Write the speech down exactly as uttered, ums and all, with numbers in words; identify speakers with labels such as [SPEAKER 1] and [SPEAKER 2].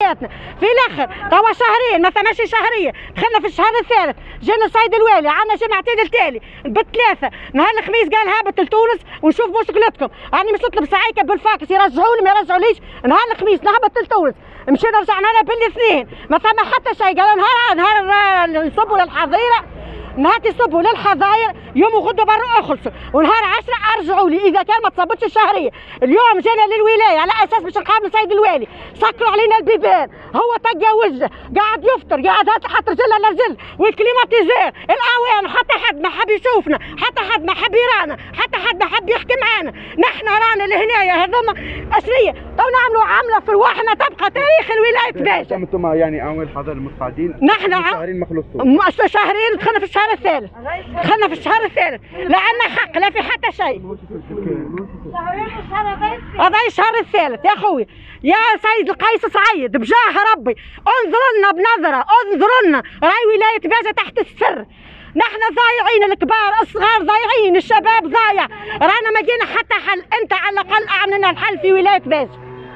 [SPEAKER 1] حياتنا. في الاخر توا شهرين ما ثماش شهريه، دخلنا في الشهر الثالث، جانا السيد الوالي عندنا جمعتين التالي بالثلاثه، نهار الخميس قال هابط لتونس ونشوف مشكلتكم، راني مش نطلب ساعيكه بالفاكس يرجعوا لي ما يرجعوليش، نهار الخميس نهبط لتونس، مشينا رجعنا لها بالاثنين، ما ثم حتى شيء، قالوا نهار نهار يصبوا للحظيره، نهار يصبوا للحظاير يوم وغدوا برا اخلصوا، ونهار عشرة ارجعوا لي اذا كان ما تصبتش الشهريه. اليوم جينا للولايه على اساس باش نقابل السيد الوالي، سكروا علينا البيبان، هو طق وجهه قاعد يفطر، قاعد حط رجل على رجل، والكليماتيزير الاوان، حتى حد ما حب يشوفنا، حتى حد ما حب يرانا، حتى حد ما حب يحكي معانا، نحن رانا لهنايا هذوما اشريه تو نعملوا عمله في الواحنا تبقى تاريخ الولايه باجه.
[SPEAKER 2] انتم يعني اعوان الحضاره المتقاعدين
[SPEAKER 1] نحن
[SPEAKER 2] شهرين ما خلصتوش،
[SPEAKER 1] شهرين دخلنا في الشهر الثالث، دخلنا في الشهر الثالث، لا عندنا حق لا في حتى شيء. هذا الشهر الثالث يا اخوي، يا سيد القيس سعيد بجاه ربي انظر لنا بنظره، انظر لنا، راهي ولايه باجه تحت السر، نحن ضايعين، الكبار الصغار ضايعين، الشباب ضايع، رانا ما جينا حتى حل، انت على الاقل اعمل لنا الحل في ولايه باجه.